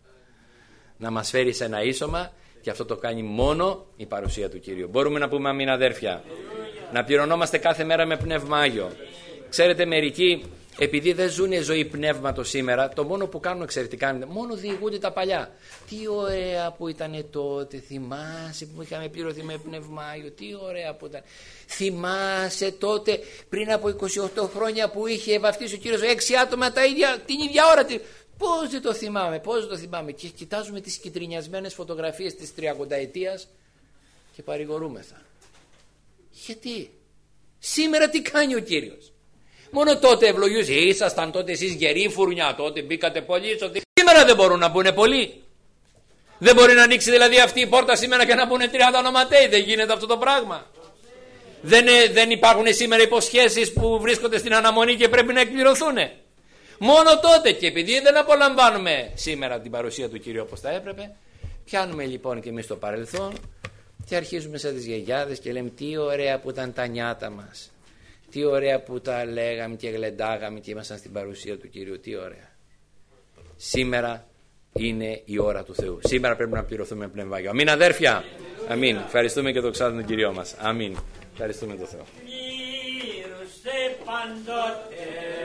Να μας φέρει σε ένα ίσωμα, και αυτό το κάνει μόνο η παρουσία του Κυρίου. Μπορούμε να πούμε αμήν, αδέρφια? Να πληρωνόμαστε κάθε μέρα με πνεύμα Άγιο. Ξέρετε, μερικοί, επειδή δεν ζουν ζωή πνεύματος σήμερα, το μόνο που κάνουν εξαιρετικά είναι μόνο διηγούνται τα παλιά. Τι ωραία που ήταν τότε, θυμάσαι που είχαμε πληρωθεί με πνεύμα Άγιο, τι ωραία που ήταν. Θυμάσαι τότε πριν από είκοσι οκτώ χρόνια που είχε βαφτίσει ο Κύριος έξι άτομα τα ίδια, την ίδια ώρα. Πώς δεν το θυμάμαι, πώς δεν το θυμάμαι. Και κοιτάζουμε τις κυτρινιασμένες φωτογραφίες της τριανταετίας και παρηγορούμεθα. Γιατί σήμερα τι κάνει ο Κύριος? Μόνο τότε ευλογούσε. Ήσασταν τότε εσείς γεροί φουρνιά, τότε μπήκατε πολλοί. Ότι... Σήμερα δεν μπορούν να μπουν πολλοί. Δεν μπορεί να ανοίξει δηλαδή αυτή η πόρτα σήμερα και να μπουν τριάντα ονοματέοι. Δεν γίνεται αυτό το πράγμα. Δεν, δεν υπάρχουν σήμερα υποσχέσεις που βρίσκονται στην αναμονή και πρέπει να εκπληρωθούν. Μόνο τότε, και επειδή δεν απολαμβάνουμε σήμερα την παρουσία του Κυρίου όπως θα έπρεπε, πιάνουμε λοιπόν και εμείς το παρελθόν και αρχίζουμε σαν τις γιαγιάδες και λέμε τι ωραία που ήταν τα νιάτα μας. Τι ωραία που τα λέγαμε και γλεντάγαμε και ήμασταν στην παρουσία του Κυρίου. Τι ωραία. Σήμερα είναι η ώρα του Θεού. Σήμερα πρέπει να πληρωθούμε με πνεύμα Άγιο. Αμήν, αδέρφια. Αμήν. Ευχαριστούμε και δοξάζουμε τον Κύριο μας. Αμήν. Ευχαριστούμε τον Θεό.